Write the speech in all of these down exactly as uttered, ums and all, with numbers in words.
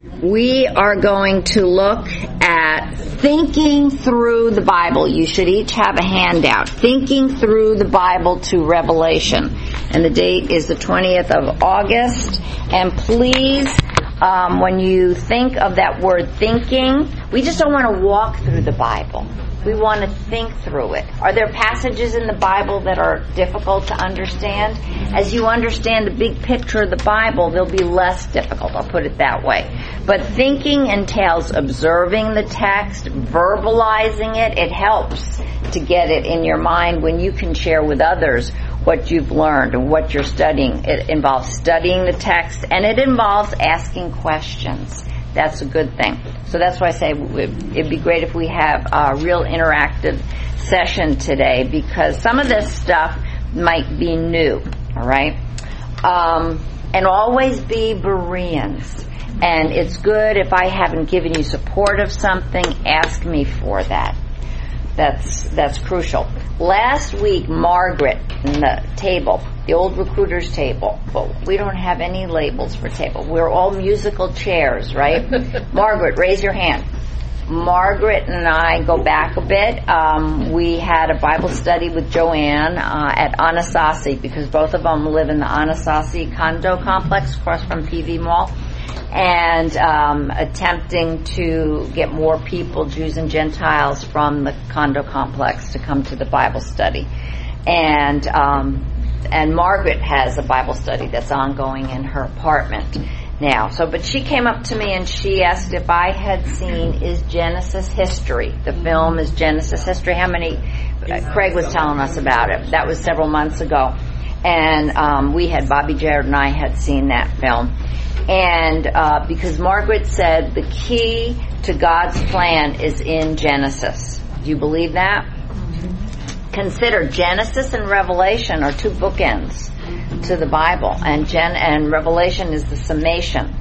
We are going to look at thinking through the Bible. You should each have a handout. Thinking through the Bible to Revelation. And the date is the twentieth of August. And please, um, when you think of that word thinking, we just don't want to walk through the Bible. We want to think through it. Are there passages in the Bible that are difficult to understand? As you understand the big picture of the Bible, they'll be less difficult, I'll put it that way. But thinking entails observing the text, verbalizing it. It helps to get it in your mind when you can share with others what you've learned and what you're studying. It involves studying the text, and it involves asking questions. That's a good thing. So that's why I say it'd be great if we have a real interactive session today, because some of this stuff might be new, all right? Um, and always be Bereans. And it's good if I haven't given you support of something, ask me for that. That's that's crucial. Last week, Margaret in the table, the old recruiter's table, but we don't have any labels for table. We're all musical chairs, right? Margaret, raise your hand. Margaret and I go back a bit. Um, we had a Bible study with Joanne uh, at Anasazi, because both of them live in the Anasazi condo complex across from P V Mall. And um, attempting to get more people, Jews and Gentiles, from the condo complex to come to the Bible study. And um, and Margaret has a Bible study that's ongoing in her apartment now. So, but she came up to me and she asked if I had seen Is Genesis History. The film is Genesis History. How many? Uh, Craig was telling us about it. That was several months ago. And um, we had, Bobby Jared and I had seen that film. And uh, because Margaret said the key to God's plan is in Genesis. Do you believe that? Mm-hmm. Consider Genesis and Revelation are two bookends to the Bible, and Gen and Revelation is the summation.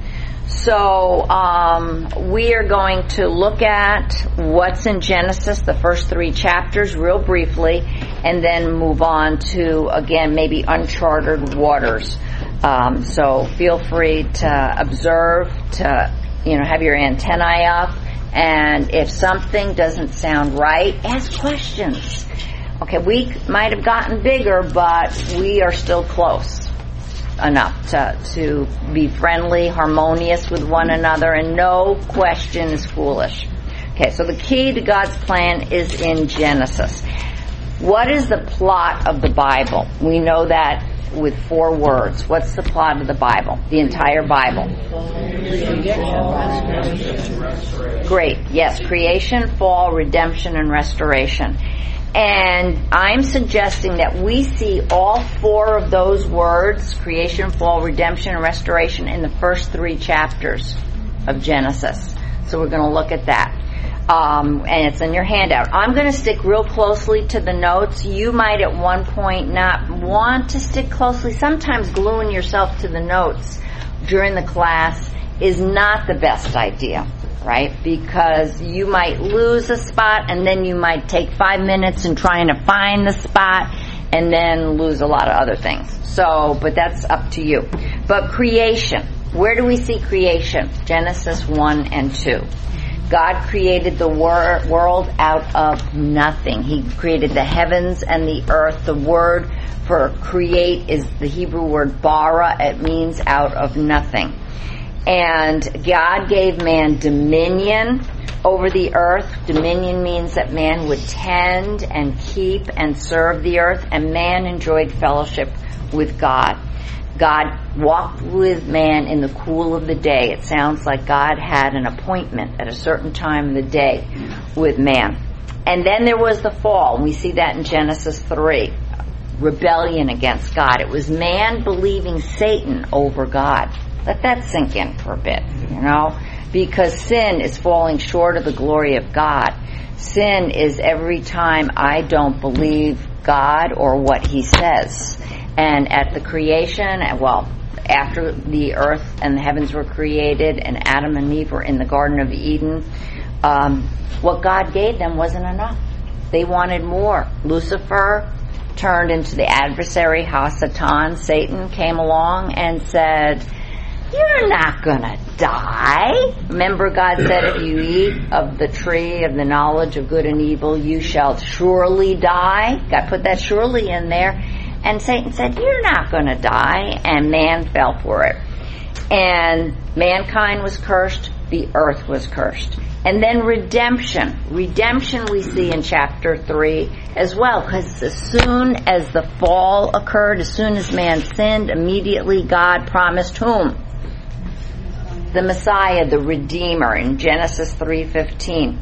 So um, we are going to look at what's in Genesis, the first three chapters, real briefly, and then move on to, again, maybe uncharted waters. Um, so feel free to observe, to, you know, have your antennae up, and if something doesn't sound right, ask questions. Okay, we might have gotten bigger, but we are still close enough to, to be friendly, harmonious with one another, and no question is foolish. Okay, so the key to God's plan is in Genesis. What is the plot of the Bible? We know that with four words. What's the plot of the Bible? The entire Bible. Great. Yes, creation, fall, redemption, and restoration. And I'm suggesting that we see all four of those words, creation, fall, redemption, and restoration, in the first three chapters of Genesis. So we're going to look at that. Um, and it's in your handout. I'm going to stick real closely to the notes. You might at one point not want to stick closely. Sometimes gluing yourself to the notes during the class is not the best idea, right? Because you might lose a spot, and then you might take five minutes in trying to find the spot, and then lose a lot of other things. So, but that's up to you. But creation. Where do we see creation? Genesis one and two. God created the wor- world out of nothing. He created the heavens and the earth. The word for create is the Hebrew word bara. It means out of nothing. And God gave man dominion over the earth. Dominion means that man would tend and keep and serve the earth, and man enjoyed fellowship with God. God walked with man in the cool of the day. It sounds like God had an appointment at a certain time of the day with man. And then there was the fall. We see that in Genesis three. Rebellion against God. It was man believing Satan over God. Let that sink in for a bit, you know, because sin is falling short of the glory of God. Sin is every time I don't believe God or what He says. And at the creation, well, after the earth and the heavens were created and Adam and Eve were in the Garden of Eden, um, what God gave them wasn't enough. They wanted more. Lucifer turned into the adversary, Hasatan. Satan came along and said, you're not going to die. Remember, God said, if you eat of the tree of the knowledge of good and evil, you shall surely die. God put that surely in there. And Satan said, you're not going to die. And man fell for it. And mankind was cursed. The earth was cursed. And then redemption. Redemption we see in chapter three as well, because as soon as the fall occurred, as soon as man sinned, immediately God promised whom? The Messiah, the Redeemer, in Genesis three fifteen.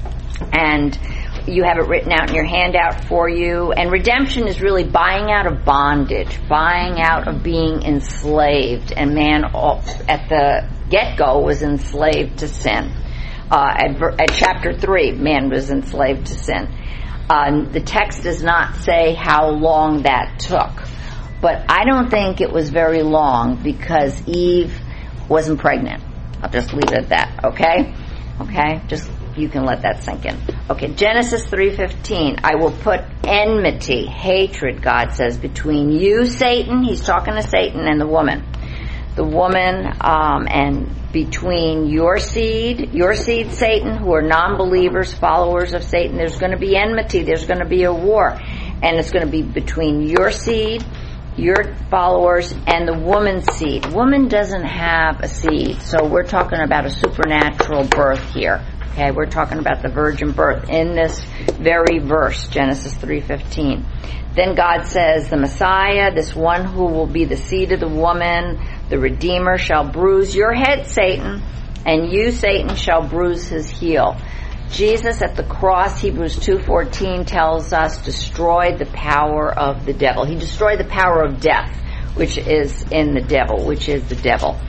And you have it written out in your handout for you. And redemption is really buying out of bondage, buying out of being enslaved. And man, at the get-go, was enslaved to sin. Uh, at, at chapter three, man was enslaved to sin. Uh, the text does not say how long that took. But I don't think it was very long because Eve wasn't pregnant. I'll just leave it at that, okay? Okay? Just, you can let that sink in. Okay, Genesis three fifteen. I will put enmity, hatred, God says, between you, Satan. He's talking to Satan and the woman. The woman, um, and between your seed, your seed, Satan, who are non-believers, followers of Satan. There's going to be enmity. There's going to be a war. And it's going to be between your seed, your followers, and the woman's seed. Woman doesn't have a seed, so we're talking about a supernatural birth here. Okay, we're talking about the virgin birth in this very verse, Genesis three fifteen. Then God says, the Messiah, this one who will be the seed of the woman, the Redeemer, shall bruise your head, Satan, and you, Satan, shall bruise his heel. Jesus at the cross, Hebrews two fourteen, tells us, destroyed the power of the devil. He destroyed the power of death, which is in the devil, which is the devil.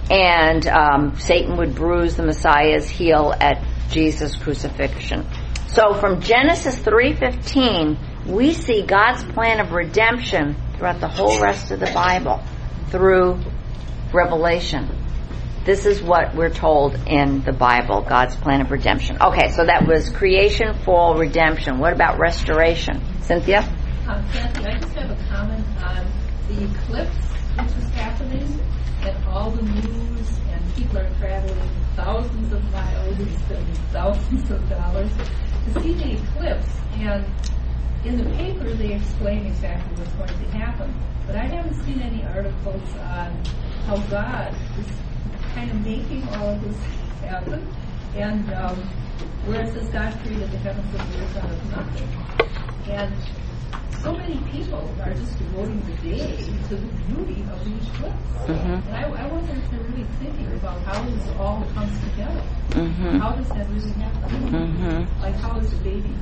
And um, Satan would bruise the Messiah's heel at Jesus' crucifixion. So from Genesis three fifteen, we see God's plan of redemption throughout the whole rest of the Bible through Revelation. This is what we're told in the Bible, God's plan of redemption. Okay, so that was creation, fall, redemption. What about restoration? Cynthia? Um, Kathy, I just have a comment on the eclipse which is happening, and all the news, and people are traveling thousands of miles and spending thousands of dollars to see the eclipse. And in the paper, they explain exactly what's going to happen. But I haven't seen any articles on how God is kind of making all of this happen. And um, where it says God created the heavens and the earth out of nothing. And so many people are just devoting the day to the beauty of the eclipse. Mm-hmm. And I, I wonder if they're really thinking about how this all comes together. Mm-hmm. How does that really happen? Mm-hmm. Like, how is the baby?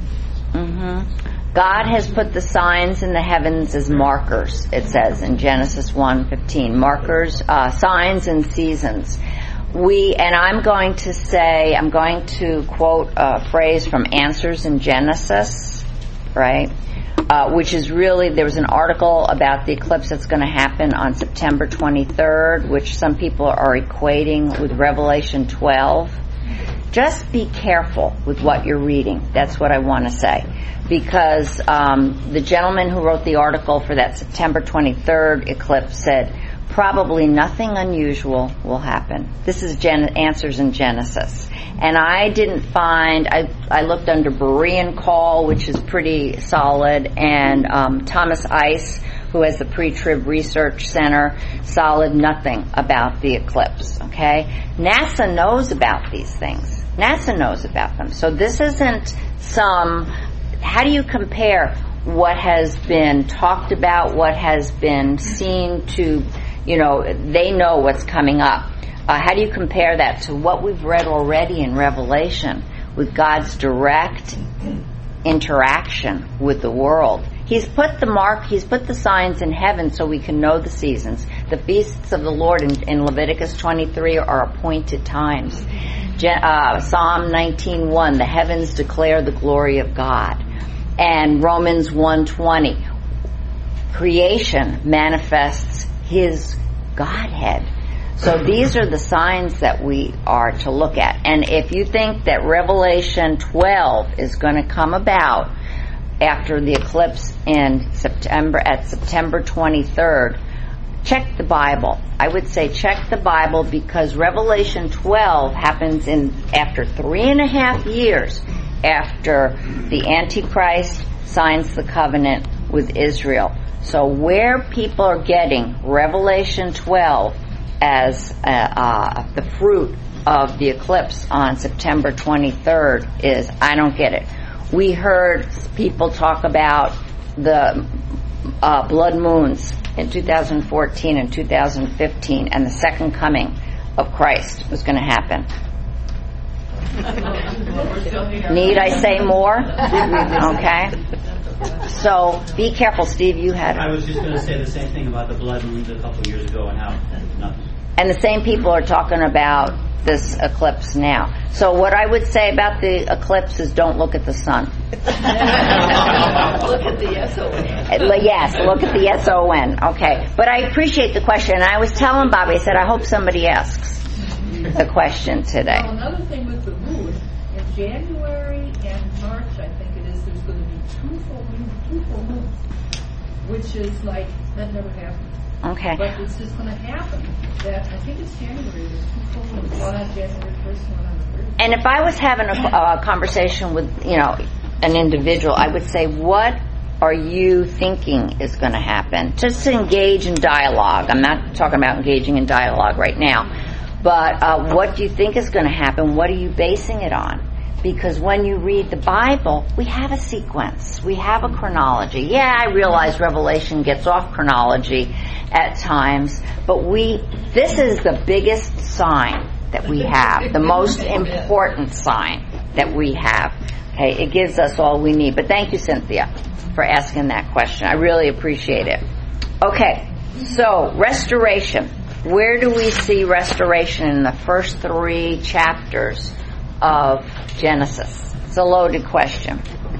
Mm-hmm. God has put the signs in the heavens as markers, it says in Genesis one fifteen. Markers, uh, signs and seasons. We, and I'm going to say, I'm going to quote a phrase from Answers in Genesis, right? Uh, which is really, there was an article about the eclipse that's going to happen on September twenty-third, which some people are equating with Revelation twelve. Just be careful with what you're reading. That's what I want to say. Because um, the gentleman who wrote the article for that September twenty-third eclipse said, probably nothing unusual will happen. This is Gen- Answers in Genesis. And I didn't find, I, I looked under Berean Call, which is pretty solid, and um, Thomas Ice, who has the Pre-Trib Research Center, solid nothing about the eclipse, okay? NASA knows about these things. NASA knows about them. So this isn't some, how do you compare what has been talked about, what has been seen to, you know, they know what's coming up. Uh, how do you compare that to what we've read already in Revelation with God's direct interaction with the world? He's put the mark, he's put the signs in heaven so we can know the seasons. The feasts of the Lord in, in Leviticus twenty-three are appointed times. Gen, uh, Psalm nineteen one, the heavens declare the glory of God. And Romans one twenty, creation manifests his Godhead. So these are the signs that we are to look at. And if you think that Revelation twelve is going to come about after the eclipse in September, at September twenty-third, check the Bible. I would say check the Bible, because Revelation twelve happens in after three and a half years after the Antichrist signs the covenant with Israel. So where people are getting Revelation twelve as uh, uh, the fruit of the eclipse on September twenty-third is, I don't get it. We heard people talk about the uh, blood moons in two thousand fourteen and two thousand fifteen, and the second coming of Christ was going to happen. Need I say more? Okay. So be careful, Steve. You had. I was just going to say the same thing about the blood moons a couple of years ago and how nothing. And the same people are talking about this eclipse now. So what I would say about the eclipse is don't look at the sun. Look at the S O N. Yes, look at the S O N. Okay. But I appreciate the question. And I was telling Bobby, I said, I hope somebody asks the question today. Well, another thing with the moon, in January and March, I think it is, there's going to be two full moons, two full moons, which is like, that never happened. Okay. But it's just going to happen. That I think it's January. There's two full moons, one on January first, one on the third. And if I was having a, a conversation with, you know, an individual, I would say, what are you thinking is going to happen? Just to engage in dialogue. I'm not talking about engaging in dialogue right now. But uh, what do you think is going to happen? What are you basing it on? Because when you read the Bible, we have a sequence. We have a chronology. Yeah, I realize Revelation gets off chronology at times, but we, this is the biggest sign that we have, the most important sign that we have. Okay, it gives us all we need. But thank you, Cynthia, for asking that question. I really appreciate it. Okay, so restoration. Where do we see restoration in the first three chapters of Genesis? It's a loaded question.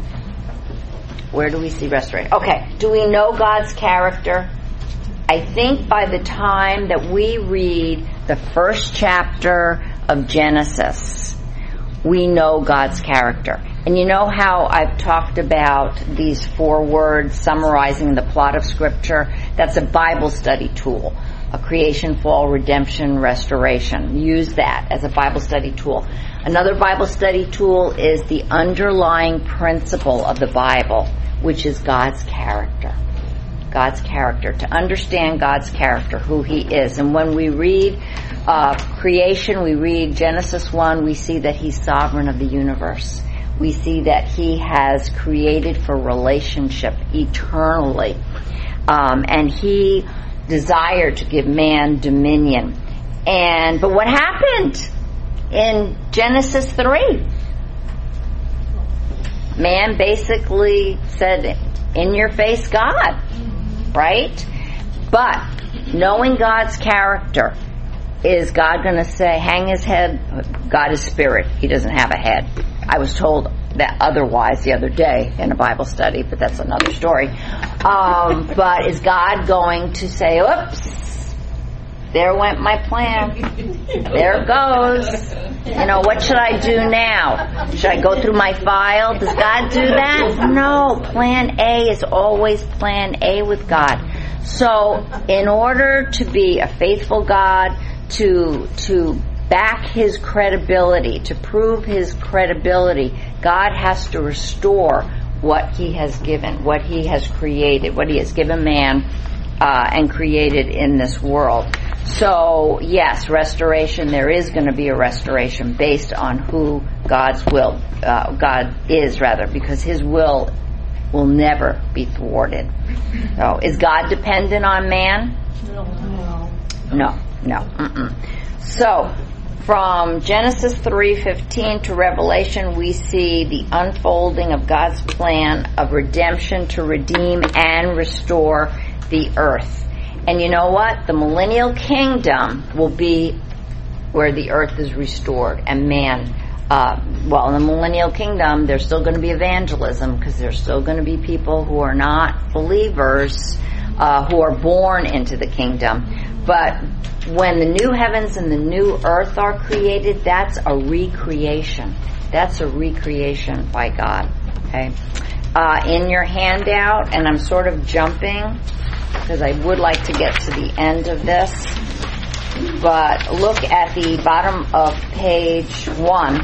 Where do we see restoration? Okay, do we know God's character? I think by the time that we read the first chapter of Genesis, we know God's character. And you know how I've talked about these four words summarizing the plot of Scripture? That's a Bible study tool. A creation, fall, redemption, restoration. Use that as a Bible study tool. Another Bible study tool is the underlying principle of the Bible, which is God's character. God's character. To understand God's character, who He is. And when we read uh, creation, we read Genesis one, we see that He's sovereign of the universe. We see that He has created for relationship eternally. Um, and He desired to give man dominion. And but what happened in Genesis three? Man basically said, in your face, God. Right? But knowing God's character, is God going to say, hang his head? God is spirit. He doesn't have a head. I was told that otherwise the other day in a Bible study, but that's another story. Um, but is God going to say, oops, there went my plan. There it goes. You know, what should I do now? Should I go through my file? Does God do that? No. Plan A is always plan A with God. So in order to be a faithful God, to to back His credibility, to prove His credibility, God has to restore what He has given, what He has created, what He has given man uh, and created in this world. So, yes, restoration, there is going to be a restoration based on who God's will, uh, God is, rather, because His will will never be thwarted. So, is God dependent on man? No. No, no. Mm-mm. So, from Genesis three fifteen to Revelation, we see the unfolding of God's plan of redemption to redeem and restore the earth. And you know what? The millennial kingdom will be where the earth is restored and man. Uh, well, in the millennial kingdom, there's still going to be evangelism because there's still going to be people who are not believers uh, who are born into the kingdom. But when the new heavens and the new earth are created, that's a recreation. That's a recreation by God. Okay. Uh, in your handout, and I'm sort of jumping because I would like to get to the end of this. But look at the bottom of page one,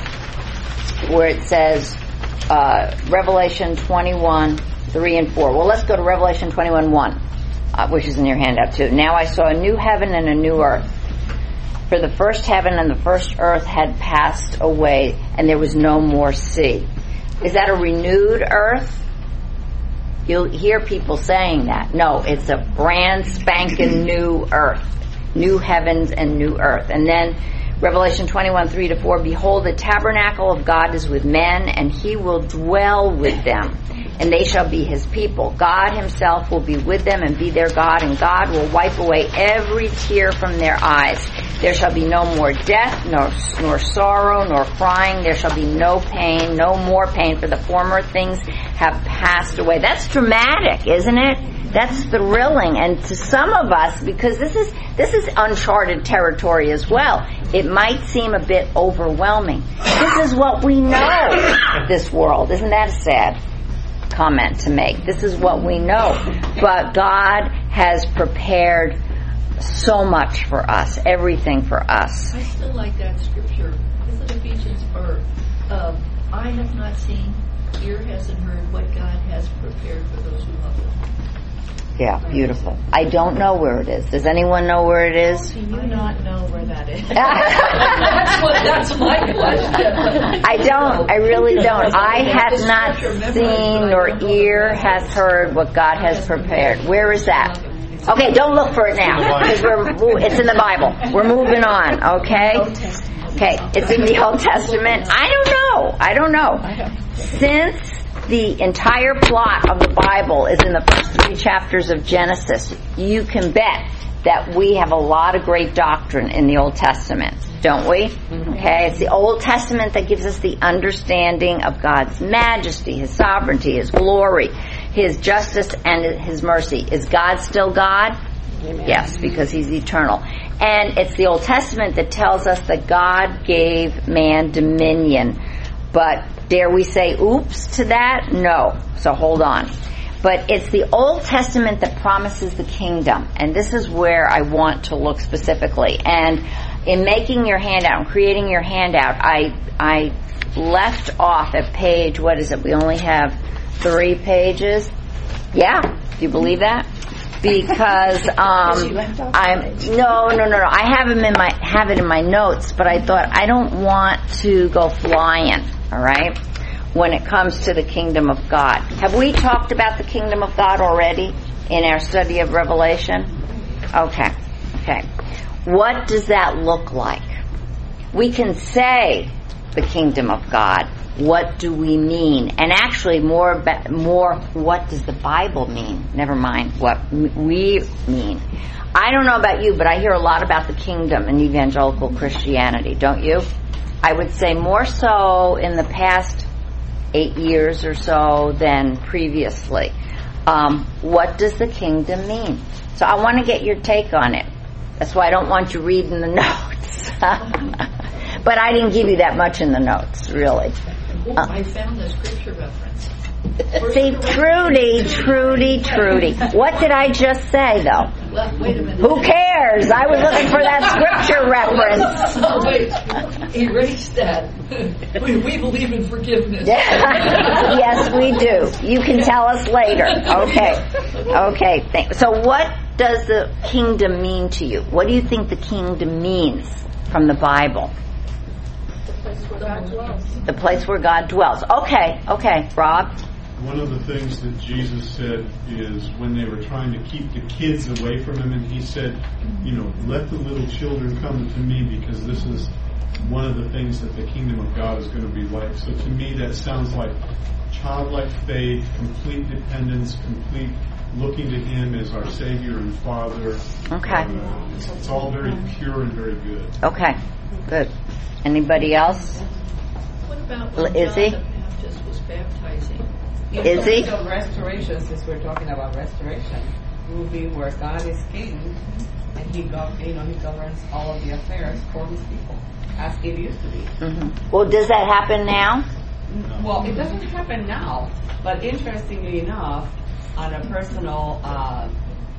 where it says uh, Revelation twenty-one, three and four. Well, let's go to Revelation twenty-one, one, uh, which is in your handout too. Now I saw a new heaven and a new earth. For the first heaven and the first earth had passed away, and there was no more sea. Is that a renewed earth? You'll hear people saying that. No, it's a brand spanking new earth. New heavens and new earth. And then Revelation twenty-one, three to four, behold, the tabernacle of God is with men, and he will dwell with them, and they shall be his people. God himself will be with them and be their God, and God will wipe away every tear from their eyes. There shall be no more death, nor, nor sorrow, nor crying. There shall be no pain, no more pain, for the former things have passed away. That's dramatic, isn't it? That's thrilling. And to some of us, because this is this is uncharted territory as well, it might seem a bit overwhelming. This is what we know, this world. Isn't that a sad comment to make? This is what we know. But God has prepared so much for us, everything for us. I still like that scripture. Is it Ephesians or uh, I have not seen, ear hasn't heard what God has prepared for those who love him. Yeah, beautiful. I don't know where it is. Does anyone know where it is? Do you not know where that is? that's, what, that's my question. I don't. I really don't. I have not seen nor ear has heard what God has prepared. Where is that? Okay, don't look for it now, because we're it's in the Bible. We're moving on, okay? Okay, it's in the Old Testament. I don't know. I don't know. Since the entire plot of the Bible is in the first three chapters of Genesis, you can bet that we have a lot of great doctrine in the Old Testament, don't we? Okay, it's the Old Testament that gives us the understanding of God's majesty, his sovereignty, his glory, his justice, and his mercy. Is God still God? Amen. Yes, because he's eternal. And it's the Old Testament that tells us that God gave man dominion. But dare we say oops to that? No. So hold on. But it's the Old Testament that promises the kingdom. And this is where I want to look specifically. And in making your handout and creating your handout, I I left off at page, what is it? We only have three pages. Yeah. Do you believe that? Because um I'm no no no no I have them in my have it in my notes, but I thought I don't want to go flying, all right, when it comes to the kingdom of God. Have we talked about the kingdom of God already in our study of Revelation? Okay. Okay. What does that look like? We can say the kingdom of God. What do we mean? And actually more, more, what does the Bible mean? Never mind what we mean. I don't know about you, but I hear a lot about the kingdom in evangelical Christianity, don't you? I would say more so in the past eight years or so than previously. Um, what does the kingdom mean? So I want to get your take on it. That's why I don't want you reading the notes. But I didn't give you that much in the notes, really. Oh, uh, I found the scripture reference. See, Trudy, Trudy, Trudy. What did I just say, though? Well, wait a minute. Who cares? I was looking for that scripture reference. Oh, wait. Erase that. We, we believe in forgiveness. Yes, we do. You can tell us later. Okay. Okay. Thank- so what does the kingdom mean to you? What do you think the kingdom means from the Bible? The place where God dwells. Okay, okay. Rob? One of the things that Jesus said is when they were trying to keep the kids away from him, and he said, you know, let the little children come to me, because this is one of the things that the kingdom of God is going to be like. So to me that sounds like childlike faith, complete dependence, complete looking to him as our Savior and Father. Okay. Uh, it's, it's all very pure and very good. Okay, good. Anybody else? What about when Izzy? John the Baptist was baptizing? Is he? So restoration, since we're talking about restoration, will be where God is king, and he gov- you know he governs all of the affairs for his people, as it used to be. Mm-hmm. Well, does that happen now? Well, it doesn't happen now, but interestingly enough, on a personal uh,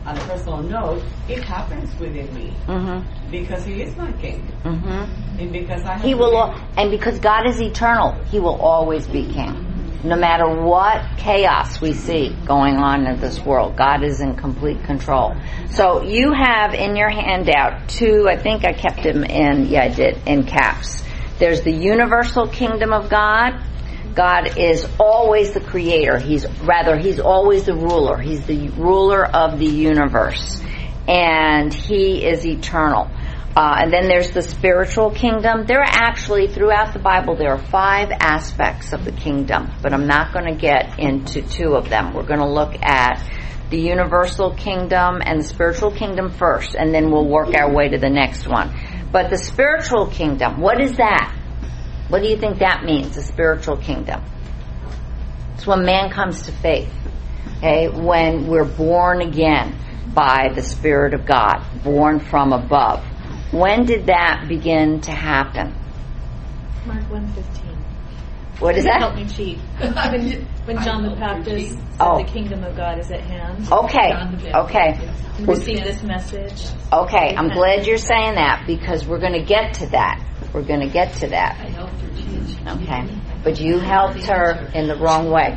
on a personal note, it happens within me Mm-hmm. because He is my King, Mm-hmm. and because I have He will, to al- and because God is eternal, He will always be King. No matter what chaos we see going on in this world, God is in complete control. So you have in your handout two, I think I kept them in, yeah I did, in caps. There's the universal kingdom of God. God is always the creator. He's, rather, He's always the ruler. He's the ruler of the universe. And He is eternal. Uh, and then there's the spiritual kingdom. There are actually, throughout the Bible, there are five aspects of the kingdom, but I'm not going to get into two of them. We're going to look at the universal kingdom and the spiritual kingdom first, and then we'll work our way to the next one. But the spiritual kingdom, what is that? What do you think that means, the spiritual kingdom? It's when man comes to faith, okay? When we're born again by the Spirit of God, born from above. When did that begin to happen? Mark one fifteen. What is that? Help me cheat. When, when John the Baptist said Oh. the kingdom of God is at hand. Okay, John the Baptist, okay, yes. And receive this message. okay. I'm glad you're saying that because we're going to get to that. We're going to get to I that. helped her change. Okay, but you helped her in the wrong way.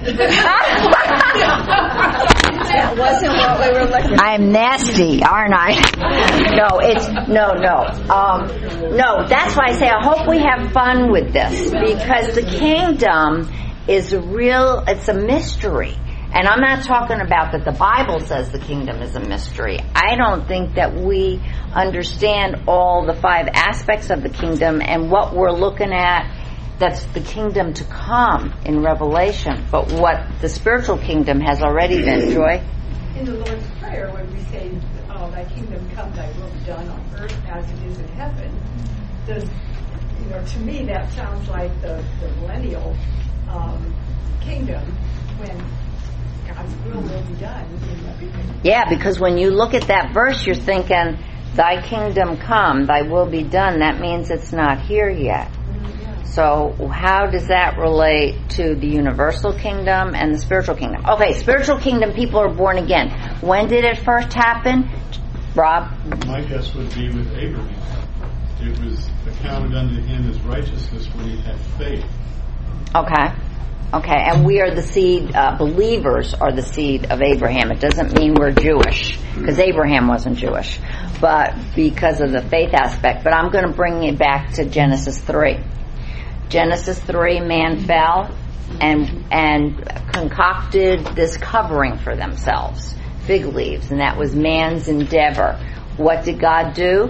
That wasn't what we were looking I am nasty, aren't I? No, it's no, no, um, no. That's why I say I hope we have fun with this because the kingdom is a real. It's a mystery, and I'm not talking about that. The Bible says the kingdom is a mystery. I don't think that we understand all the five aspects of the kingdom and what we're looking at. That's the kingdom to come in Revelation, but what the spiritual kingdom has already been. Joy? In the Lord's Prayer, when we say, oh, thy kingdom come, thy will be done on earth as it is in heaven, does, you know, to me that sounds like the, the millennial um, kingdom when God's will will be done in everything. Yeah, because when you look at that verse, you're thinking, thy kingdom come, thy will be done. That means it's not here yet. So how does that relate to the universal kingdom and the spiritual kingdom? Okay, spiritual kingdom, people are born again. When did it first happen? Rob? My guess would be with Abraham. It was accounted unto him as righteousness when he had faith. Okay. Okay, and we are the seed, uh, believers are the seed of Abraham. It doesn't mean we're Jewish, because Abraham wasn't Jewish, but because of the faith aspect. But I'm going to bring it back to Genesis three. Genesis three, man fell and and concocted this covering for themselves, fig leaves, and that was man's endeavor. What did God do?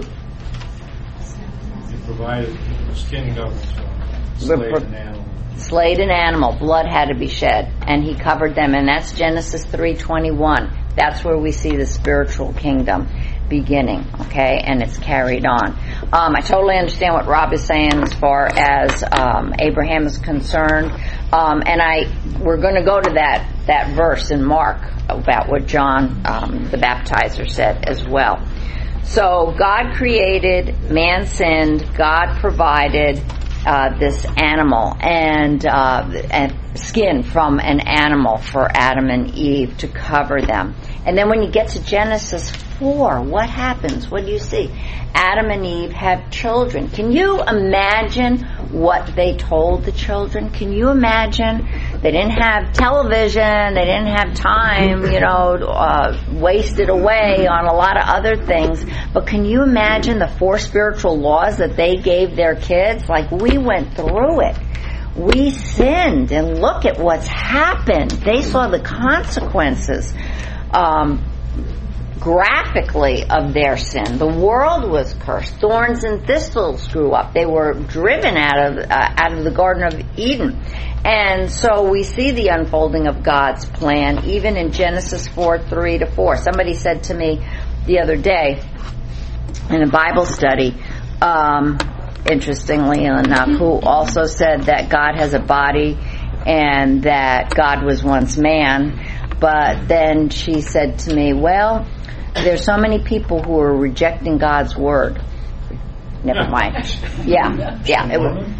He provided skin coverings for them, slayed an animal. Slayed an animal. Blood had to be shed, and he covered them, and that's Genesis three twenty-one. That's where we see the spiritual kingdom beginning, okay, and it's carried on. Um, I totally understand what Rob is saying as far as um, Abraham is concerned, um, and I we're going to go to that that verse in Mark about what John um, the Baptizer said as well. So God created, man sinned, God provided uh, this animal and uh, and skin from an animal for Adam and Eve to cover them. And then when you get to Genesis four, what happens? What do you see? Adam and Eve have children. Can you imagine what they told the children? Can you imagine? They didn't have television. They didn't have time, you know, uh, wasted away on a lot of other things. But can you imagine the four spiritual laws that they gave their kids? Like, we went through it. We sinned, and look at what's happened. They saw the consequences. Um, graphically of their sin. The world was cursed. Thorns and thistles grew up. They were driven out of uh, out of the Garden of Eden. And so we see the unfolding of God's plan even in Genesis four, three to four. Somebody said to me the other day in a Bible study, um, interestingly enough, who also said that God has a body and that God was once man. But then she said to me, well, there's so many people who are rejecting God's word. Never mind. Yeah, yeah. It was,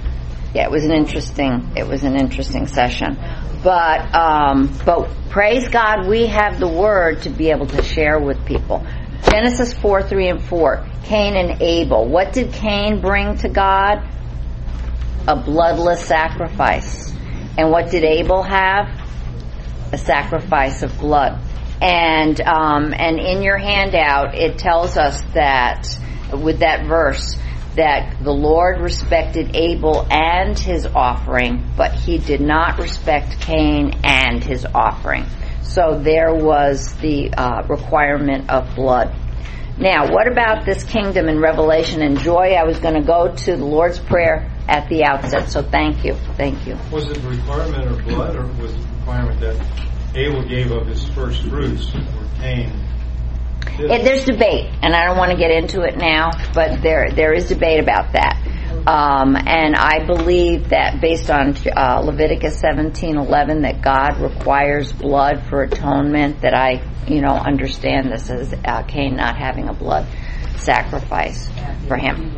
yeah, it was an interesting, it was an interesting session. But, um, but praise God, we have the Word to be able to share with people. Genesis four, three, and four. Cain and Abel. What did Cain bring to God? A bloodless sacrifice. And what did Abel have? A sacrifice of blood. And um, and in your handout, it tells us that, with that verse, that the Lord respected Abel and his offering, but he did not respect Cain and his offering. So there was the uh, requirement of blood. Now, what about this kingdom in Revelation? And Joy, I was going to go to the Lord's Prayer at the outset, so thank you. Thank you. Was it the requirement of blood, or was it the requirement that Abel gave up his first fruits, or Cain? It, there's debate, and I don't want to get into it now, but there there is debate about that. Um, and I believe that based on uh, Leviticus seventeen eleven, that God requires blood for atonement, that I, you know, understand this as uh, Cain not having a blood sacrifice for him.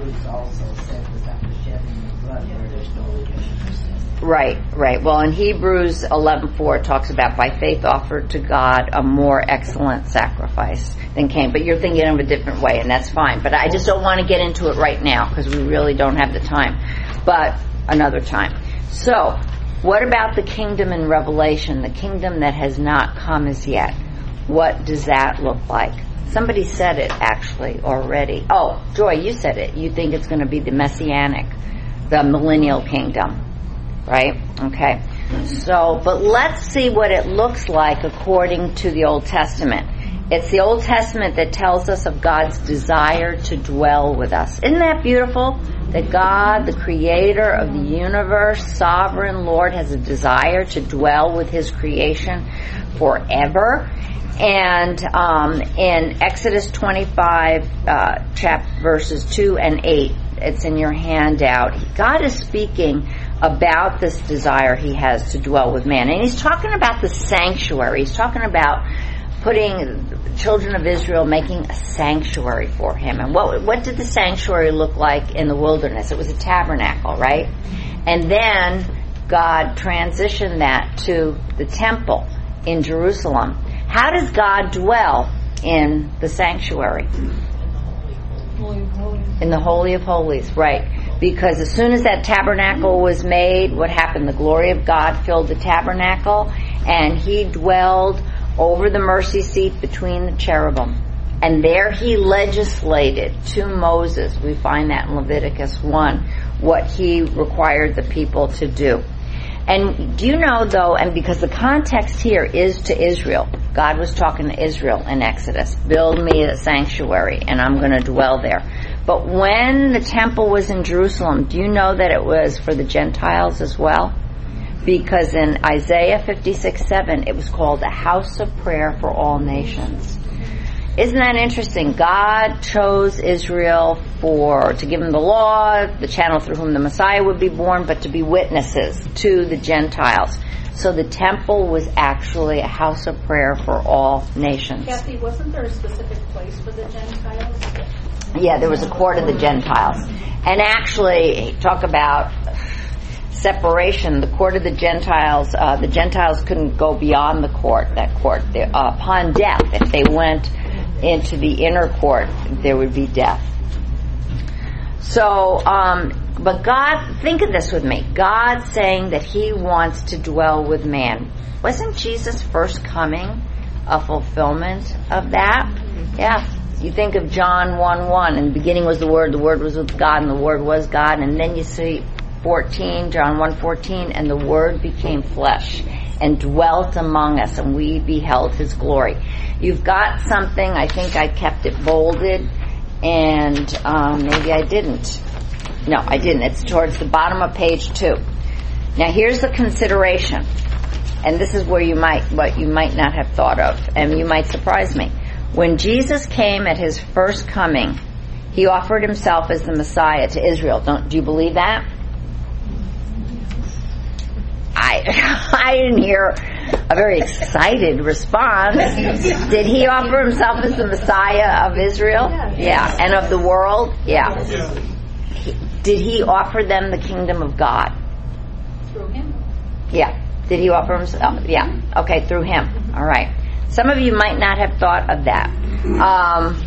Right, right. Well, in Hebrews eleven four, it talks about by faith offered to God a more excellent sacrifice than Cain. But you're thinking of a different way, and that's fine. But I just don't want to get into it right now because we really don't have the time. But another time. So, what about the kingdom in Revelation, the kingdom that has not come as yet? What does that look like? Somebody said it, actually, already. Oh, Joy, you said it. You think it's going to be the messianic, the millennial kingdom. Right? Okay. So, but let's see what it looks like according to the Old Testament. It's the Old Testament that tells us of God's desire to dwell with us. Isn't that beautiful? That God, the creator of the universe, sovereign Lord, has a desire to dwell with his creation forever. And um, in Exodus twenty-five, uh, chapter verses two and eight, it's in your handout. God is speaking about this desire he has to dwell with man. And he's talking about the sanctuary. He's talking about putting the children of Israel, making a sanctuary for him. And what what did the sanctuary look like in the wilderness? It was a tabernacle, right? And then God transitioned that to the temple in Jerusalem. How does God dwell in the sanctuary? In the Holy of Holies, right. Because as soon as that tabernacle was made, what happened? The glory of God filled the tabernacle, and he dwelled over the mercy seat between the cherubim. And there he legislated to Moses, we find that in Leviticus one, what he required the people to do. And do you know, though, and because the context here is to Israel, God was talking to Israel in Exodus, build me a sanctuary and I'm going to dwell there. But when the temple was in Jerusalem, do you know that it was for the Gentiles as well? Because in Isaiah fifty-six seven, it was called a house of prayer for all nations. Isn't that interesting? God chose Israel for to give them the law, the channel through whom the Messiah would be born, but to be witnesses to the Gentiles. So the temple was actually a house of prayer for all nations. Kathy, wasn't there a specific place for the Gentiles? Yeah, there was a court of the Gentiles. And actually, talk about separation, the court of the Gentiles, uh, the Gentiles couldn't go beyond the court, that court. They, uh, upon death, if they went into the inner court, there would be death. So, um, but God, think of this with me. God saying that he wants to dwell with man. Wasn't Jesus' first coming a fulfillment of that? Yeah. You think of John one one, in the beginning was the Word, the Word was with God, and the Word was God. And then you see fourteen, John one fourteen, and the Word became flesh and dwelt among us, and we beheld his glory. You've got something, I think I kept it bolded, and um, maybe I didn't. No, I didn't. It's towards the bottom of page two. Now here's the consideration, and this is where you might, what you might not have thought of, and you might surprise me. When Jesus came at his first coming, he offered himself as the Messiah to Israel. Don't do you believe that? I I didn't hear a very excited response. Did he offer himself as the Messiah of Israel? Yeah, and of the world? Yeah. did he offer them the kingdom of God? Through him. Yeah. Did he offer himself? Yeah. Okay, through him. All right. Some of you might not have thought of that. Um,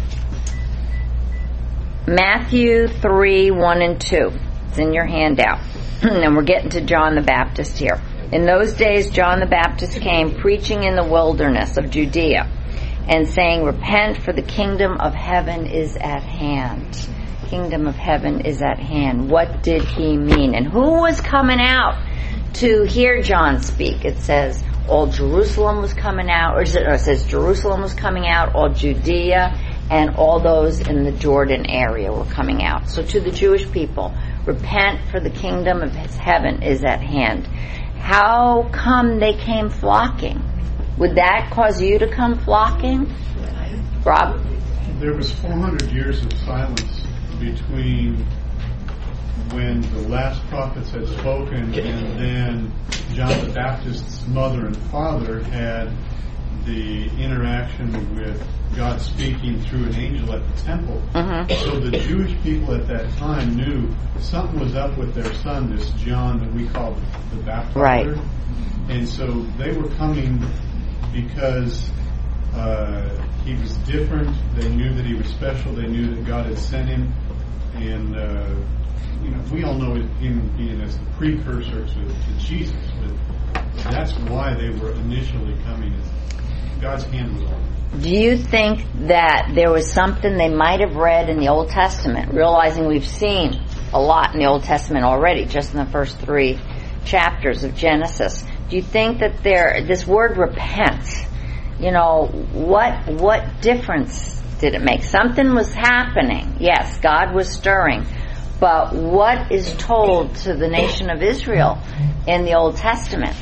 Matthew three, one and two. It's in your handout. And we're getting to John the Baptist here. In those days, John the Baptist came preaching in the wilderness of Judea and saying, repent, for the kingdom of heaven is at hand. Kingdom of heaven is at hand. What did he mean? And who was coming out to hear John speak? It says all Jerusalem was coming out, or it says Jerusalem was coming out, all Judea, and all those in the Jordan area were coming out. So to the Jewish people, repent, for the kingdom of heaven is at hand. How come they came flocking? Would that cause you to come flocking? Rob? There was four hundred years of silence between when the last prophets had spoken and then John the Baptist's mother and father had the interaction with God speaking through an angel at the temple. Mm-hmm. So the Jewish people at that time knew something was up with their son, this John that we call the baptizer. Right. And so they were coming because uh, he was different. They knew that he was special. They knew that God had sent him. And, uh, you know, we all know him being as the precursor to, to Jesus. But that's why they were initially coming. God's hand was on them. Do you think that there was something they might have read in the Old Testament, realizing we've seen a lot in the Old Testament already, just in the first three chapters of Genesis? Do you think that there, this word repent, you know, what what difference did it make? Something was happening. Yes, God was stirring. But what is told to the nation of Israel in the Old Testament?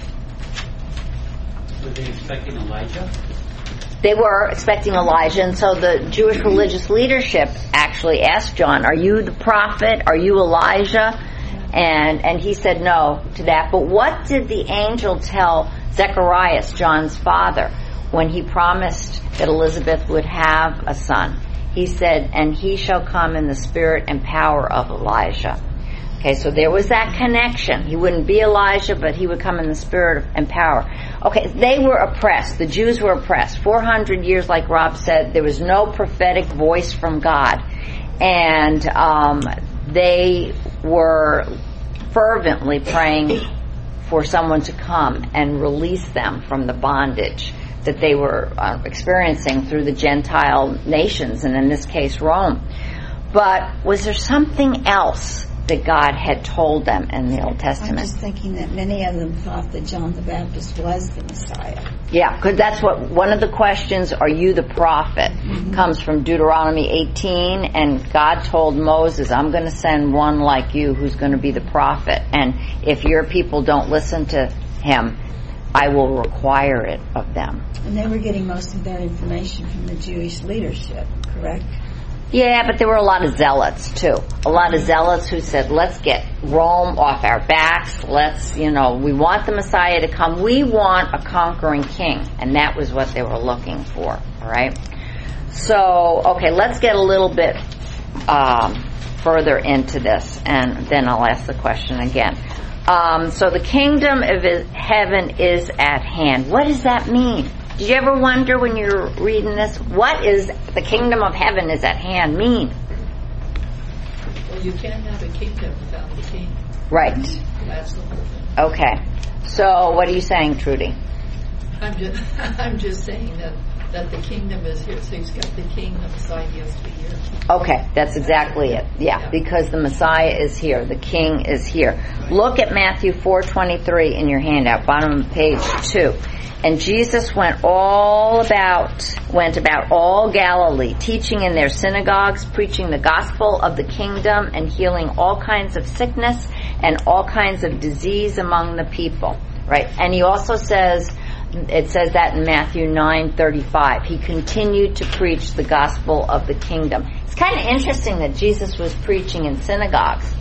Were they expecting Elijah? They were expecting Elijah, and so the Jewish religious leadership actually asked John, are you the prophet? Are you Elijah? And and he said no to that. But what did the angel tell Zechariah, John's father, when he promised that Elizabeth would have a son? He said, and he shall come in the spirit and power of Elijah. Okay, so there was that connection. He wouldn't be Elijah, but he would come in the spirit and power. Okay, they were oppressed. The Jews were oppressed. four hundred years, like Rob said, there was no prophetic voice from God. And um, they were fervently praying for someone to come and release them from the bondage that they were uh, experiencing through the Gentile nations, and in this case, Rome. But was there something else that God had told them in the Old Testament? I'm just thinking that many of them thought that John the Baptist was the Messiah. Yeah, because that's what one of the questions, are you the prophet, mm-hmm. comes from Deuteronomy eighteen, and God told Moses, I'm going to send one like you who's going to be the prophet, and if your people don't listen to him, I will require it of them. And they were getting most of that information from the Jewish leadership, correct? Yeah, but there were a lot of zealots, too. A lot of zealots who said, let's get Rome off our backs. Let's, you know, we want the Messiah to come. We want a conquering king. And that was what they were looking for, all right? So, okay, let's get a little bit um, further into this, and then I'll ask the question again. Um, so the kingdom of heaven is at hand. What does that mean? Did you ever wonder when you're reading this, what is the kingdom of heaven is at hand mean? Well, you can't have a kingdom without the king. Right. That's the whole thing. Okay. So what are you saying, Trudy? I'm just, I'm just saying that, that the kingdom is here. So he's got the king, the Messiah has to be here. Okay, that's exactly it. Yeah, yeah, because the Messiah is here. The king is here. Look at Matthew four twenty-three in your handout, bottom of page two. And Jesus went all about, went about all Galilee, teaching in their synagogues, preaching the gospel of the kingdom, and healing all kinds of sickness and all kinds of disease among the people. Right? And he also says, it says that in Matthew nine thirty-five. He continued to preach the gospel of the kingdom. It's kind of interesting that Jesus was preaching in synagogues.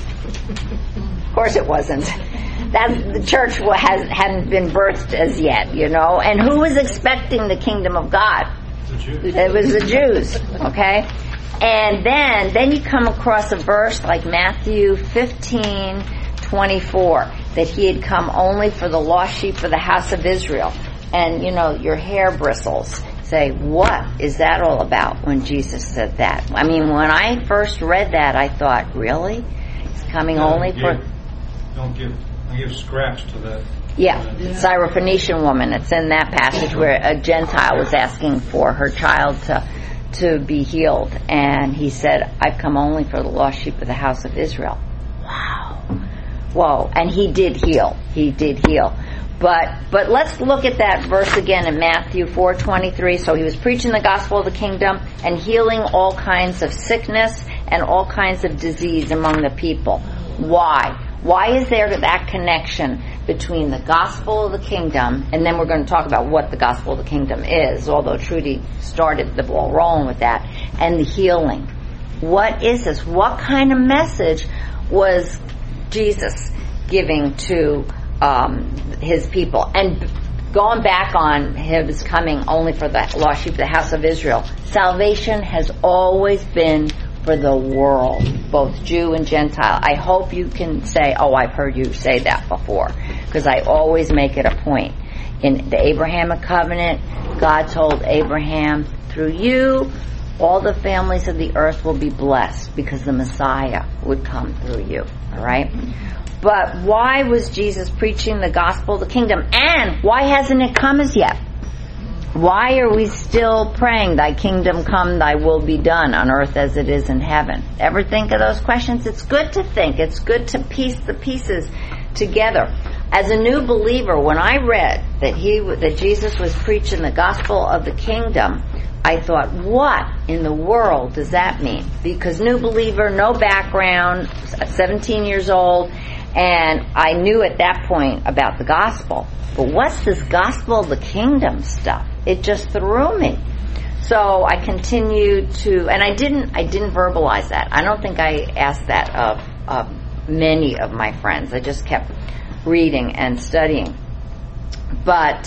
Of course it wasn't. That the church hasn't hadn't been birthed as yet, you know. And who was expecting the kingdom of God? The Jews. It was the Jews. Okay, And then, then you come across a verse like Matthew fifteen twenty-four, that he had come only for the lost sheep of the house of Israel. And, you know, your hair bristles. Say, what is that all about when Jesus said that? I mean, when I first read that, I thought, really? He's coming don't only give, for... Don't give, don't give scraps to that. Yeah, Syrophoenician woman. It's in that passage where a Gentile was asking for her child to to be healed. And he said, I've come only for the lost sheep of the house of Israel. Wow. Whoa. And he did heal. He did heal. But but let's look at that verse again in Matthew four twenty-three. So he was preaching the gospel of the kingdom and healing all kinds of sickness and all kinds of disease among the people. Why? Why is there that connection between the gospel of the kingdom, and then we're going to talk about what the gospel of the kingdom is, although Trudy started the ball rolling with that, and the healing? What is this? What kind of message was Jesus giving to um, his people? And going back on his coming only for the lost sheep of the house of Israel, salvation has always been for the world, both Jew and Gentile. I hope you can say, oh, I've heard you say that before, because I always make it a point. In the Abrahamic covenant, God told Abraham, through you, all the families of the earth will be blessed, because the Messiah would come through you. All right? But why was Jesus preaching the gospel of the kingdom? And why hasn't it come as yet? Why are we still praying, thy kingdom come, thy will be done on earth as it is in heaven? Ever think of those questions? It's good to think. It's good to piece the pieces together. As a new believer, when I read that he, that Jesus was preaching the gospel of the kingdom, I thought, what in the world does that mean? Because new believer, no background, seventeen years old, and I knew at that point about the gospel. But what's this gospel of the kingdom stuff? It just threw me. So I continued to, and I didn't, I didn't verbalize that. I don't think I asked that of, of many of my friends. I just kept reading and studying. But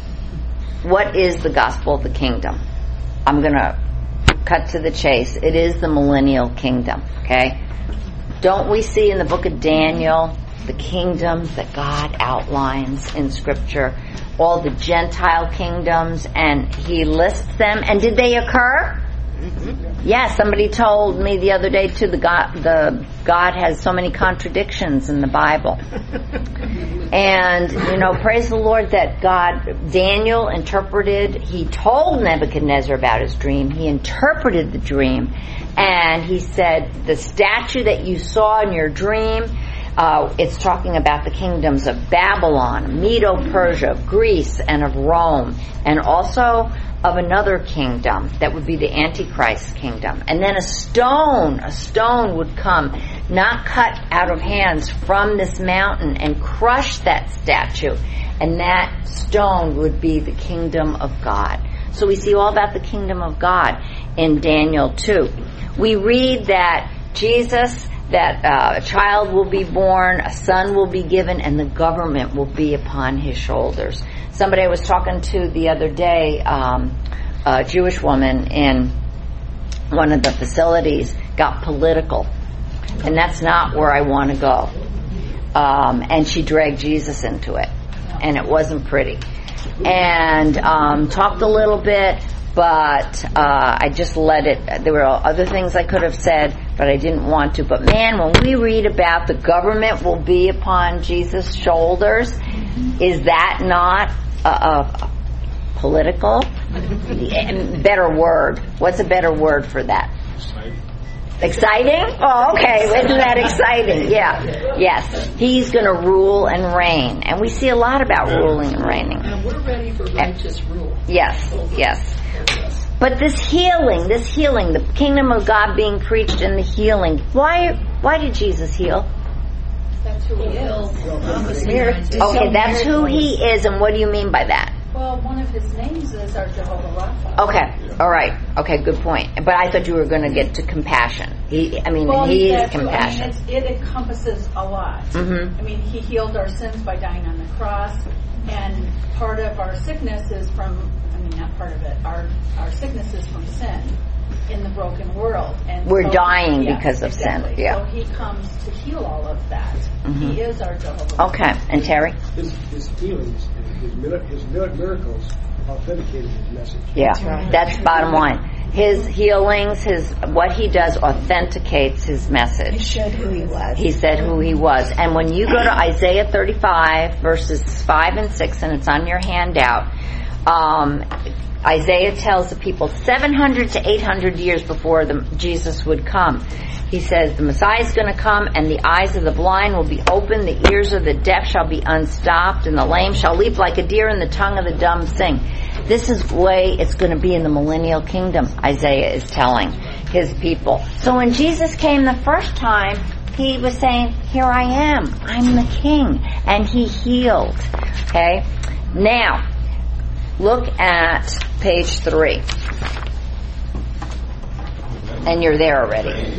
what is the gospel of the kingdom? I'm going to cut to the chase. It is the millennial kingdom, okay? Don't we see in the book of Daniel the kingdoms that God outlines in Scripture, all the Gentile kingdoms, and he lists them? And did they occur? Mm-hmm. Yeah, somebody told me the other day too, the God, the God has so many contradictions in the Bible. And, you know, praise the Lord that God, Daniel interpreted, he told Nebuchadnezzar about his dream, he interpreted the dream, and he said, the statue that you saw in your dream, Uh, it's talking about the kingdoms of Babylon, Medo-Persia, Greece, and of Rome, and also of another kingdom that would be the Antichrist kingdom. And then a stone, a stone would come, not cut out of hands, from this mountain and crush that statue, and that stone would be the kingdom of God. So we see all about the kingdom of God in Daniel two. We read that Jesus, that uh, a child will be born, a son will be given, and the government will be upon his shoulders. Somebody I was talking to the other day, um, a Jewish woman in one of the facilities, got political. And that's not where I want to go. Um, and she dragged Jesus into it. And it wasn't pretty. And um, talked a little bit, but uh, I just let it. There were other things I could have said, but I didn't want to. But man, when we read about the government will be upon Jesus' shoulders, is that not a, a political? Better word. What's a better word for that? Exciting. Exciting? Oh, okay. Isn't that exciting? Yeah. Yes. He's going to rule and reign. And we see a lot about ruling and reigning. And we're ready for righteous rule. Yes. Yes. But this healing, this healing, the kingdom of God being preached and the healing, why why did Jesus heal? That's who he is. Okay, that's who he is, and what do you mean by that? Well, one of his names is our Jehovah Rapha. Okay, all right. Okay, good point. But I thought you were going to get to compassion. He, I mean, well, he is that's compassion. Who, I mean, it's, it encompasses a lot. Mm-hmm. I mean, he healed our sins by dying on the cross, and part of our sickness is from, I mean, not part of it, our, our sickness is from sin. in the broken world. And We're so, dying yeah, because of exactly. sin. Yeah. So he comes to heal all of that. Mm-hmm. He is our Jehovah. Okay, and Terry? His, his healings, his, his miracles authenticated his message. Yeah, that's, right. That's bottom line. His healings, his what he does authenticates his message. He showed who he was. He said who he was. And when you go to Isaiah thirty-five, verses five and six, and it's on your handout, um, Isaiah tells the people seven hundred to eight hundred years before the, Jesus would come. He says the Messiah is going to come, and the eyes of the blind will be opened, the ears of the deaf shall be unstopped, and the lame shall leap like a deer, and the tongue of the dumb sing. This is the way it's going to be in the millennial kingdom, Isaiah is telling his people. So when Jesus came the first time, he was saying, here I am, I'm the king, and he healed. Okay? Now, look at page three. And you're there already.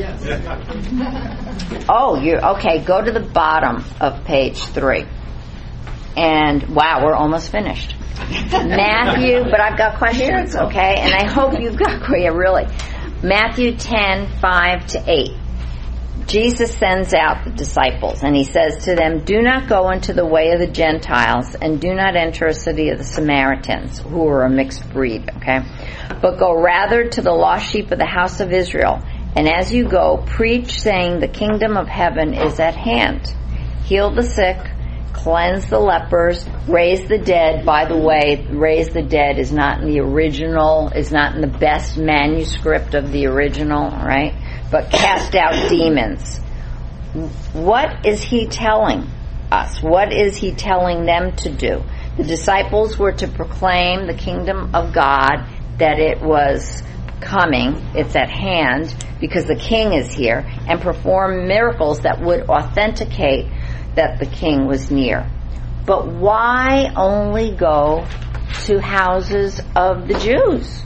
Oh, you okay, go to the bottom of page three. And wow, we're almost finished. Matthew, but I've got questions, okay? And I hope you've got, yeah, really. Matthew ten, five to eight. Jesus sends out the disciples, and he says to them, do not go into the way of the Gentiles, and do not enter a city of the Samaritans, who are a mixed breed, okay? But go rather to the lost sheep of the house of Israel. And as you go, preach, saying, the kingdom of heaven is at hand. Heal the sick, cleanse the lepers, raise the dead. By the way, raise the dead is not in the original, is not in the best manuscript of the original, right? But cast out demons. What is he telling us? What is he telling them to do? The disciples were to proclaim the kingdom of God, that it was coming, it's at hand, because the king is here, and perform miracles that would authenticate that the king was near. But why only go to houses of the Jews?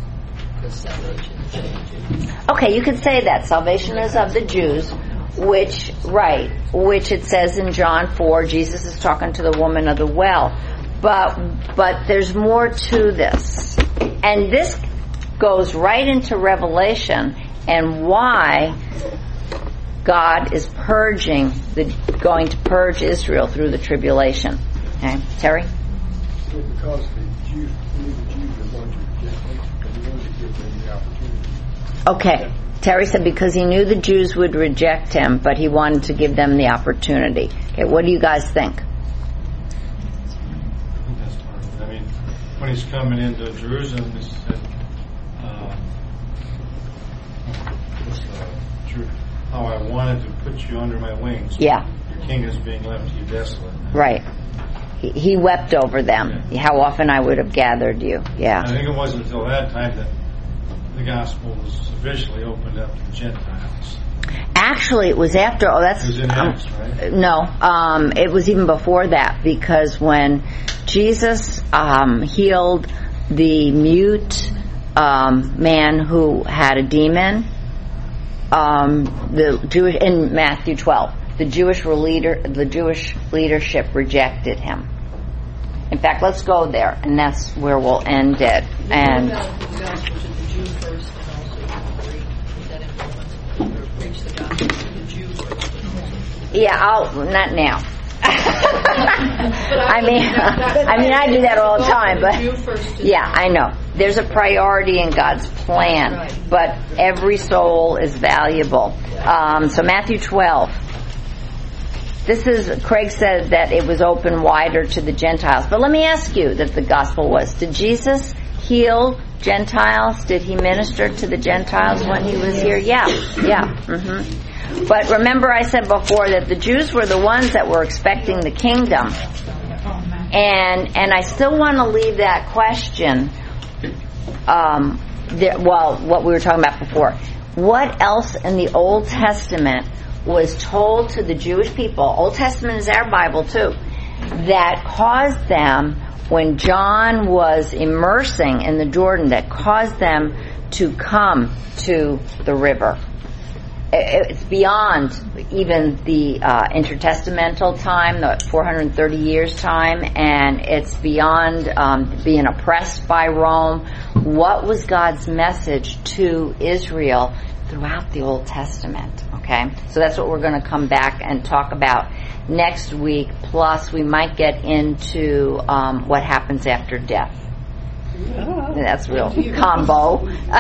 Okay, you could say that. Salvation is of the Jews, which, right, which it says in John four, Jesus is talking to the woman of the well. But, but there's more to this. And this goes right into Revelation and why God is purging, the, going to purge Israel through the tribulation. Okay, Terry? Because the Jews, the Jews are going to reject him, and he wanted to give them the opportunity. Okay, Terry said because he knew the Jews would reject him, but he wanted to give them the opportunity. Okay, what do you guys think? I think that's part of it. I mean, when he's coming into Jerusalem, he said, uh, uh, how I wanted to put you under my wings. Yeah. Your king is being left to you desolate. Right. He, he wept over them. Yeah. How often I would have gathered you. Yeah. I think it wasn't until that time that the gospel was officially opened up to the Gentiles. Actually, it was after. Oh, that's it was in Acts, um, right? No, um, it was even before that, because when Jesus um, healed the mute um, man who had a demon, um, the Jewish in Matthew twelve, the Jewish leader, the Jewish leadership rejected him. In fact, let's go there, and that's where we'll end it. And. Yeah, I'll not now. I mean, I mean, I do that all the time, but yeah, I know. There's a priority in God's plan, but every soul is valuable. Um, so Matthew twelve. This is, Craig said that it was open wider to the Gentiles. But let me ask you that the gospel was, did Jesus heal Gentiles? Did he minister to the Gentiles when he was here? Yeah, yeah. Mm-hmm. But remember I said before that the Jews were the ones that were expecting the kingdom. And and I still want to leave that question, um, there, well, what we were talking about before. What else in the Old Testament was told to the Jewish people, Old Testament is our Bible too, that caused them, when John was immersing in the Jordan, that caused them to come to the river? It's beyond even the uh, intertestamental time, the four hundred thirty years time, and it's beyond um, being oppressed by Rome. what was God's message to Israel throughout the Old Testament. Okay, so that's what we're going to come back and talk about next week. Plus, we might get into um, what happens after death. Oh, that's real combo.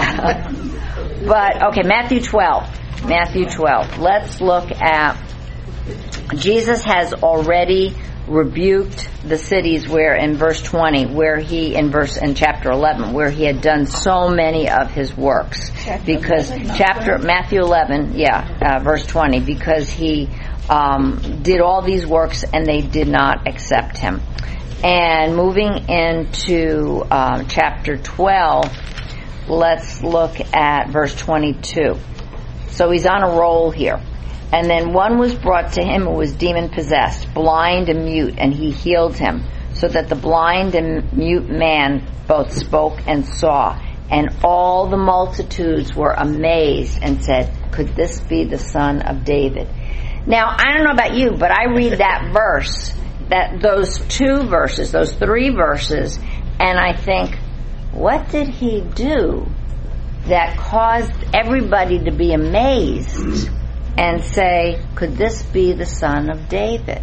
But okay, Matthew twelve. Matthew twelve. Let's look at. Jesus has already rebuked the cities where in verse twenty, where he in verse in chapter eleven, where he had done so many of his works. Because chapter Matthew eleven, yeah, uh, verse twenty, because he um, did all these works and they did not accept him. And moving into um, chapter twelve, let's look at verse twenty-two. So he's on a roll here. And then one was brought to him who was demon-possessed, blind and mute, and he healed him, so that the blind and mute man both spoke and saw. And all the multitudes were amazed and said, could this be the son of David? Now, I don't know about you, but I read that verse, that those two verses, those three verses, and I think, what did he do that caused everybody to be amazed and say, could this be the son of David?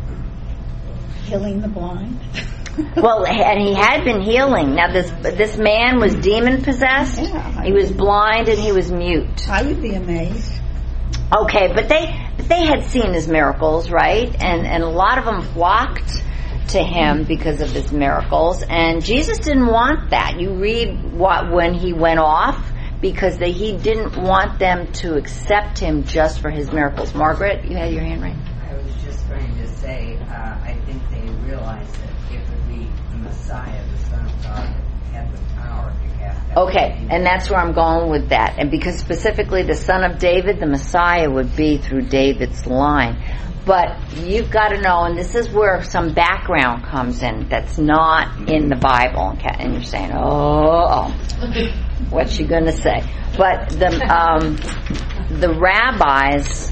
Healing the blind. Well, and he had been healing. Now, this this man was demon-possessed. Yeah, he was blind and he was mute. I would be amazed. Okay, but they but they had seen his miracles, right? And and a lot of them flocked to him because of his miracles. And Jesus didn't want that. You read what when he went off, because they, he didn't want them to accept him just for his miracles. Margaret, you had your hand raised. I was just going to say, uh, I think they realized that it would be the Messiah, the Son of God, that had the power to cast out. Okay, and that's where I'm going with that. And because specifically the Son of David, the Messiah would be through David's line. But you've got to know, and this is where some background comes in that's not in the Bible. Okay, and you're saying, oh, oh. What's she going to say? But the um, the rabbis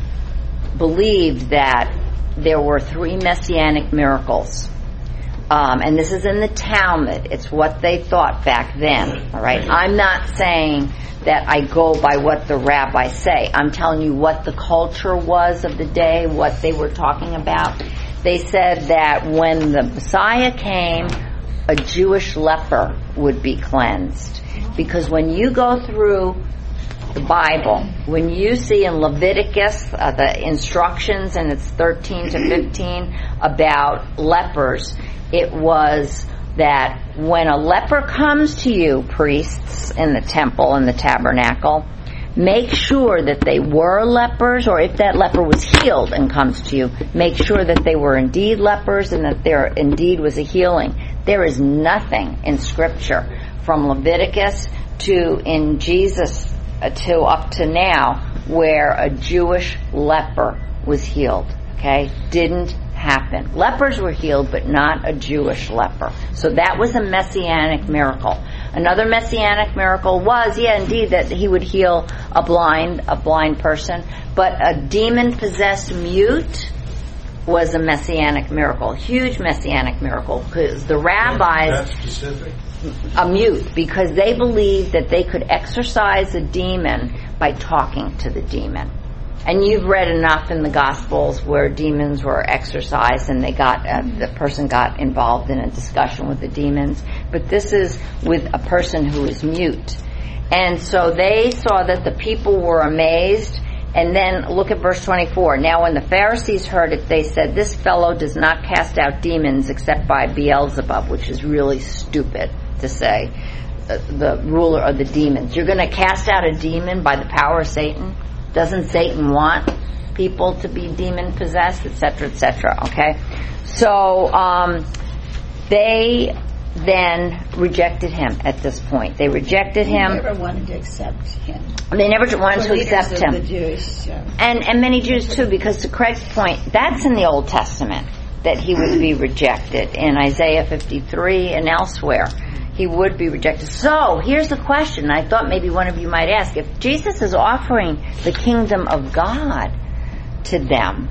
believed that there were three messianic miracles. Um, and this is in the Talmud. It's what they thought back then. All right. I'm not saying that I go by what the rabbis say. I'm telling you what the culture was of the day, what they were talking about. They said that when the Messiah came, a Jewish leper would be cleansed. Because when you go through the Bible, when you see in Leviticus uh, the instructions, and it's thirteen to fifteen, about lepers, it was that when a leper comes to you, priests in the temple and the tabernacle, make sure that they were lepers, or if that leper was healed and comes to you, make sure that they were indeed lepers and that there indeed was a healing. There is nothing in Scripture from Leviticus to in Jesus uh, to up to now where a Jewish leper was healed. Okay? Didn't happen. Lepers were healed, but not a Jewish leper. So that was a messianic miracle. Another messianic miracle was, yeah, indeed, that he would heal a blind, a blind person, but a demon-possessed mute was a messianic miracle, huge messianic miracle, because the rabbis, that's specific. A mute, because they believed that they could exorcise a demon by talking to the demon. And you've read enough in the Gospels where demons were exorcised and they got uh, the person got involved in a discussion with the demons. But this is with a person who is mute. And so they saw that the people were amazed. And then look at verse twenty-four. Now when the Pharisees heard it, they said, this fellow does not cast out demons except by Beelzebub, which is really stupid to say, uh, the ruler of the demons. You're going to cast out a demon by the power of Satan? Doesn't Satan want people to be demon-possessed, et cetera, et cetera, okay? So um, they then rejected him at this point. They rejected him. They never wanted to accept him. They never wanted the to accept of him. The Jewish, uh, and and many Jews too, because to Craig's point, that's in the Old Testament that he would be rejected in Isaiah fifty-three and elsewhere. He would be rejected. So here's the question. I thought maybe one of you might ask: if Jesus is offering the kingdom of God to them,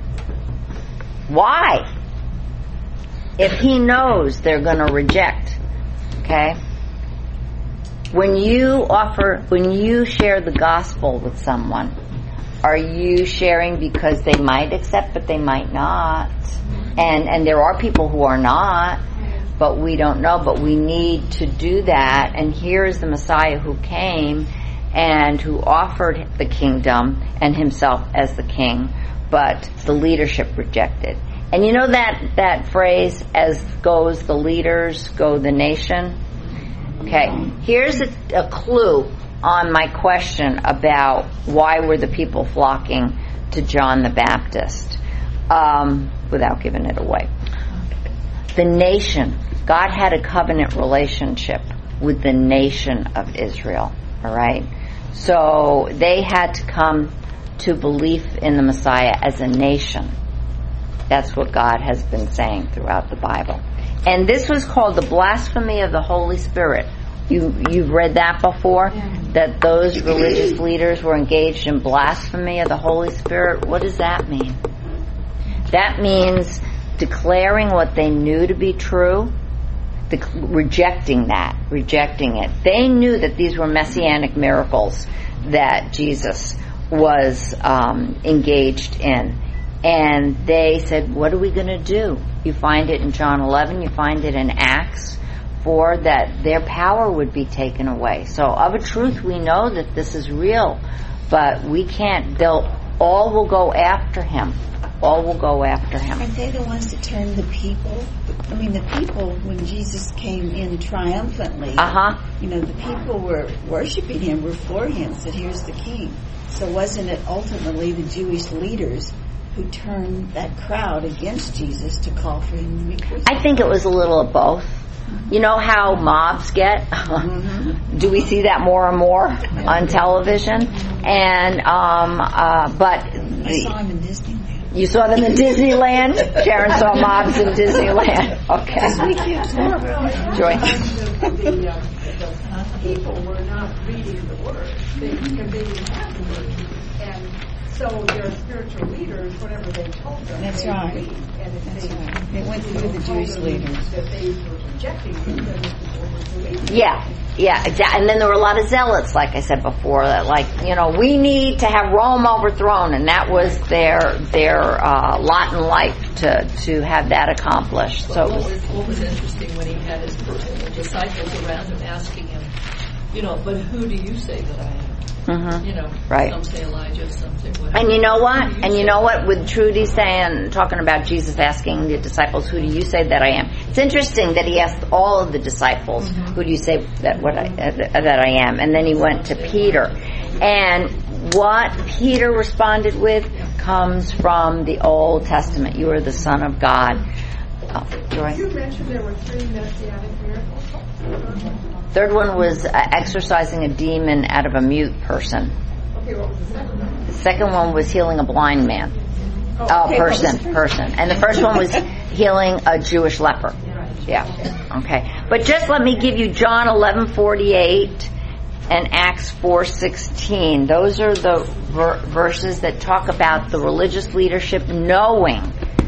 why? If he knows they're going to reject, okay? When you offer, when you share the gospel with someone, are you sharing because they might accept, but they might not? And and there are people who are not, but we don't know. But we need to do that. And here is the Messiah who came and who offered the kingdom and himself as the king, but the leadership rejected. And you know that, that phrase, as goes the leaders, go the nation? Okay, here's a, a clue on my question about why were the people flocking to John the Baptist, um, without giving it away. The nation, God had a covenant relationship with the nation of Israel, all right? So they had to come to belief in the Messiah as a nation. That's what God has been saying throughout the Bible. And this was called the blasphemy of the Holy Spirit. You, you've read that before? Yeah. That those religious leaders were engaged in blasphemy of the Holy Spirit. What does that mean? That means declaring what they knew to be true, the, rejecting that, rejecting it. They knew that these were messianic miracles that Jesus was um, engaged in. And they said, what are we going to do? You find it in John eleven, you find it in Acts four, that their power would be taken away. So of a truth we know that this is real, but we can't, they'll, all will go after him. All will go after him. Aren't they the ones that turned the people? I mean, the people, when Jesus came in triumphantly, uh-huh. you know, the people were worshiping him, were for him, said, here's the king. So wasn't it ultimately the Jewish leaders who turned that crowd against Jesus to call for him to be crucified? I think it was a little of both. You know how mobs get? Mm-hmm. Do we see that more and more on television? And, um, uh, but... I saw him in Disneyland. You saw them in Disneyland? Sharon saw mobs in Disneyland. Okay. Joy. The, uh, the people were not reading the Word. They, they didn't have the Word. And so their spiritual leaders, whatever they told them, That's they right. agreed. And if That's they, right. They went through the Jewish leaders. That they were rejecting it, then the people were believing. Yeah. Yeah, exactly. And then there were a lot of zealots, like I said before, that like, you know, we need to have Rome overthrown, and that was their their uh, lot in life to to have that accomplished. So what was, what was interesting when he had his disciples around him asking him, you know, but who do you say that I am? Mm-hmm. You know, right. Some say Elijah, some say whatever. And you know what? You and you know what? With Trudy saying, talking about Jesus asking the disciples, "Who do you say that I am?" It's interesting that he asked all of the disciples, mm-hmm. "Who do you say that what I, uh, that I am?" And then he went to Peter, and what Peter responded with comes from the Old Testament. You are the Son of God. Oh, Joy. You mentioned there were three messianic miracles. Third one was uh, exorcising a demon out of a mute person. Okay, what was the second one? The second one was healing a blind man. Oh, Oh, okay, person, person. And the first one was healing a Jewish leper. Yeah. Okay. But just let me give you John eleven forty-eight and Acts four sixteen. Those are the ver- verses that talk about the religious leadership knowing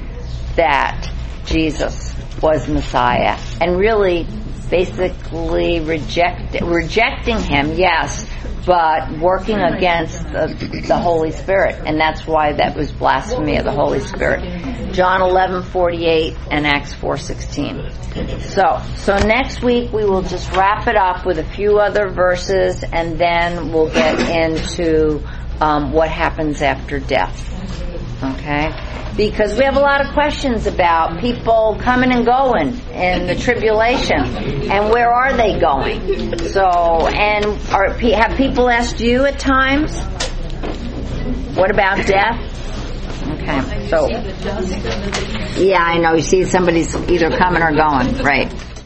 that Jesus was Messiah and really basically reject, rejecting him, yes, but working against the, the Holy Spirit, and that's why that was blasphemy of the Holy Spirit. John eleven forty-eight and Acts four sixteen. So, so next week we will just wrap it up with a few other verses, and then we'll get into um, what happens after death. Okay? Because we have a lot of questions about people coming and going in the tribulation, and where are they going? So, and are, have people asked you at times, what about death? Okay, so, yeah, I know, you see somebody's either coming or going, right.